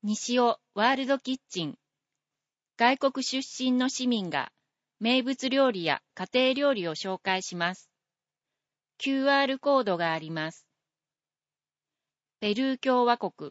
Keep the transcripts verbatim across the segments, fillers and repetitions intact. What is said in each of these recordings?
西尾ワールドキッチン。外国出身の市民が名物料理や家庭料理を紹介します。キューアール コードがあります。ペルー共和国。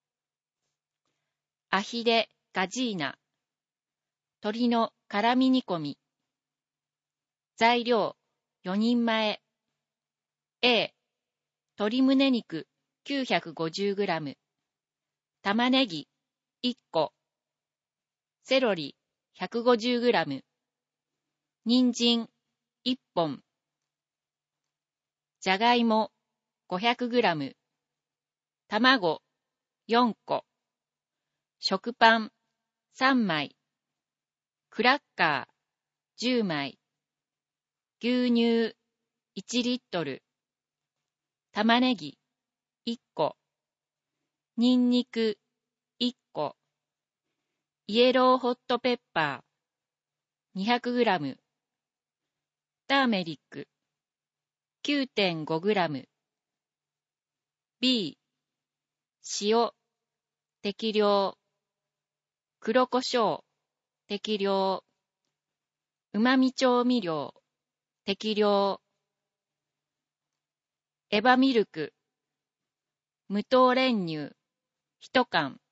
アヒデ・ガジーナ。鶏の辛み煮込み。材料よにんまえ。A、鶏胸肉 きゅうひゃくごじゅうグラム。玉ねぎいっこ。セロリ ひゃくごじゅうグラム。人参いっぽん。じゃがいも ごひゃくグラム。卵よんこ。食パンさんまい。クラッカーじゅうまい。牛乳いちリットル。玉ねぎいっこ。にんにくいっこ。イエローホットペッパーにひゃくグラム。ターメリック きゅうてんごグラム。B、塩適量。黒胡椒適量。うまみ調味料適量。エバミルク無糖練乳いちかん。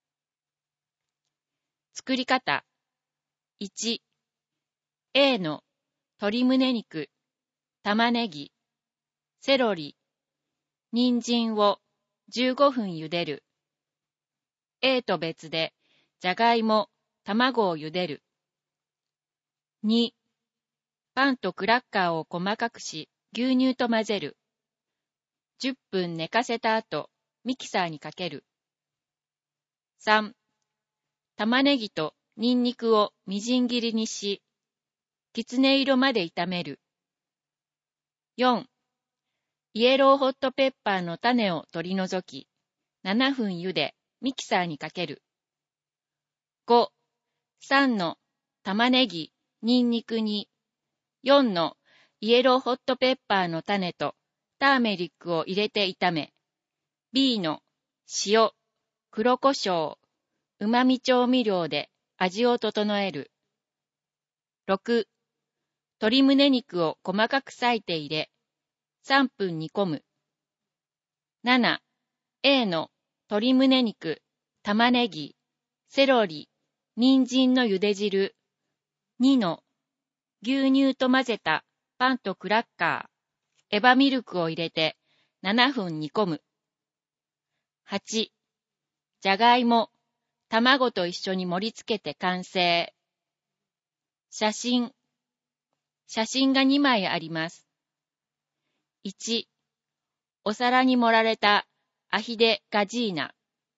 作り方いち、A の鶏胸肉、玉ねぎ、セロリ、人参をじゅうごふん茹でる。A と別でじゃがいも、卵を茹でる。に、パンとクラッカーを細かくし、牛乳と混ぜる。じゅっぷん寝かせた後、ミキサーにかける。さん、玉ねぎとニンニクをみじん切りにし、きつね色まで炒める。よん、イエローホットペッパーの種を取り除き、ななふん茹で、ミキサーにかける。ご、さんの玉ねぎ、ニンニクに、よんのイエローホットペッパーの種とターメリックを入れて炒め、B の塩、黒胡椒、うまみ調味料で味を整える。ろく、鶏胸肉を細かく裂いて入れ、さんぷん煮込む。なな、A の鶏胸肉、玉ねぎ、セロリ、人参の茹で汁。にの牛乳と混ぜたパンとクラッカー、エバミルクを入れてななふん煮込む。はち、じゃがいも、卵と一緒に盛り付けて完成。写真。写真がにまいあります。いち、お皿に盛られたアヒデ・ガジーナ。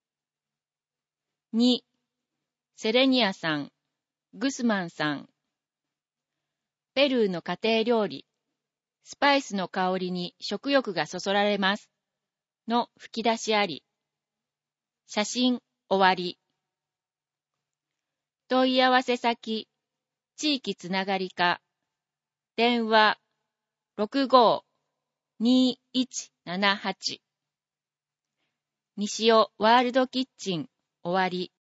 に、セレニアさん、グスマンさん。ペルーの家庭料理。スパイスの香りに食欲がそそられます。の吹き出しあり。写真終わり。問い合わせ先、地域つながり課。電話ろくごーにーいちななはち。西尾ワールドキッチン終わり。